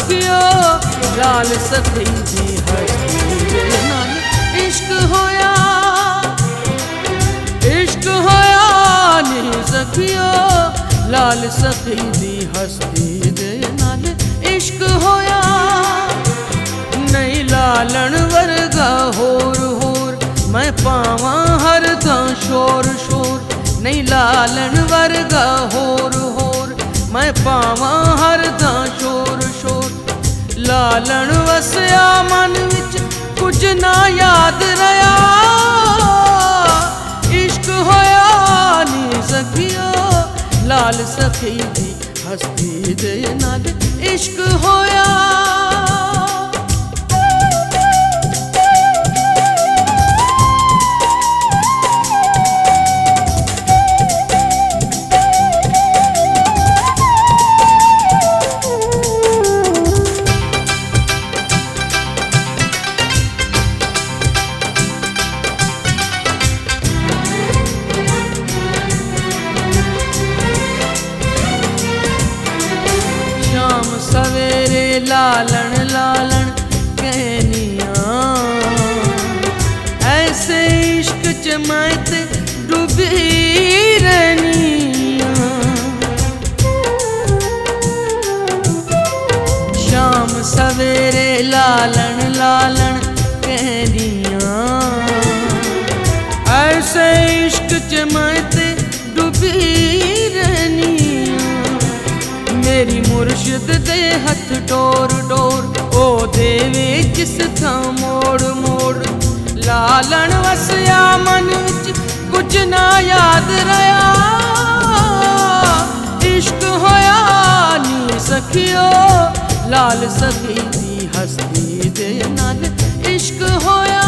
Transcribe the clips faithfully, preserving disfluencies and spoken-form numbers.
सखियो लाल सखी दी हस्ती दे नाल इश्क होया इश्क होया नी सखियो लाल सखी दी हस्ती दे नाल इश्क होया नहीं लालन वर्गा होर होर मैं पावा हर दा शोर शोर नहीं लालन वर्गा होर होर मैं पावा हर दा शोर शोर लालन वसया मन विच कुछ ना याद रहा इश्क होया नी सखियो लाल सखी दी हस्ती दे नाल इश्क होया सवेरे लालन लालन कहनिया ऐसे इश्क च मैं ते डूबी रहनिया शाम सवेरे लालन लालन कहनिया ऐसे इश्क च मैं ते डूबी रहनिया मेरी मुर्शिद दे हथ डोर डोर ओ देवे जिस था मोड़ मोड़ लालन वसया मन विच कुछ ना याद रहा इश्क होया नी सखियो लाल सखी दी हस्ती दे नाल इश्क होया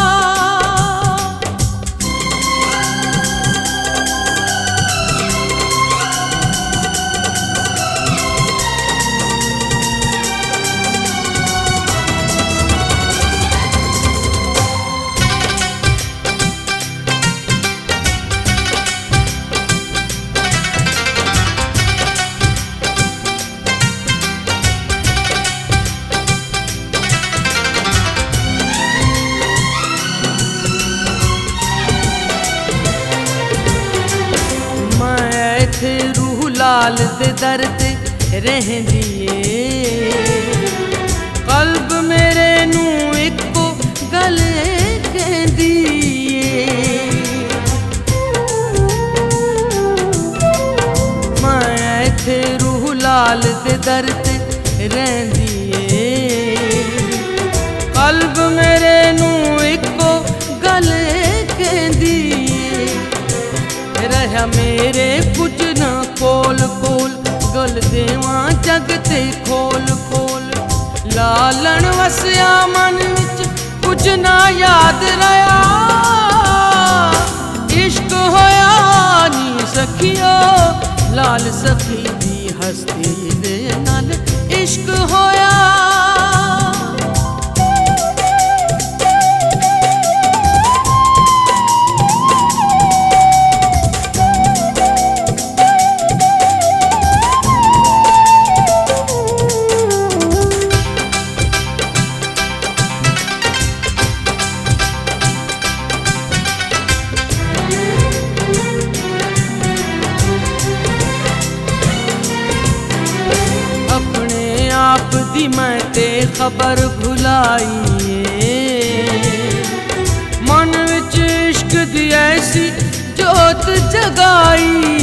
रूह लाल दे दर ते रहंदी ए कल्ब मेरे नू इको गल कहंदी ए मैं इत्थे रूह लाल दे दर ते रहंदी ए कल्ब मेरे नू इको गल कहंदी रहा मेरे कुछ ना कोल कोल गल देवा जग ते खोल खोल लालन वसया मन विच कुछ ना याद रहा इश्क होया नी सखियो लाल सखी दी हस्ती दे नाल इश्क होया आप दी मैं ते खबर भुलाई मन विच इश्क दी ऐसी जोत जगाई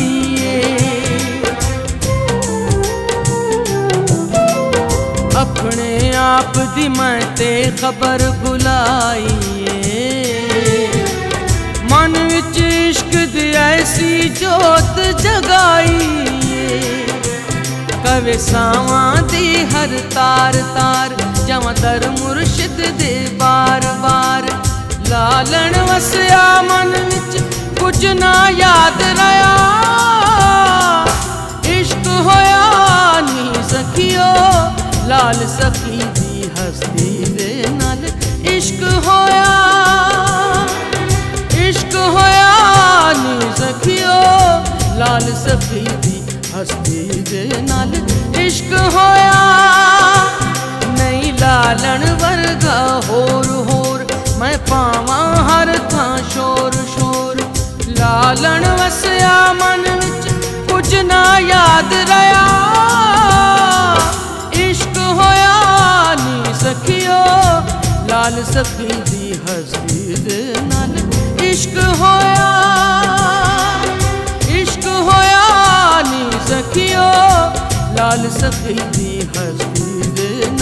अपने आप दी मैं ते खबर भुलाई मन विच इश्क दी ऐसी जोत जगाई कवे सावां दी हर तार तार जवां दर मुर्शिद दे बार बार लालन वसया मन विच कुछ ना याद रहा इश्क होया नी सखियो लाल सखी दी हस्ती दे नाल इश्क होया इश्क होया नी सखियो लाल सखी दी हस्ती दे नाल इश्क होया मन विच कुछ ना याद रहा। इश्क होया नी सखियो लाल सखी दी हस्ती दे नाल। इश्क होया इश्क होया नी सखियो लाल सखी दी हस्ती दे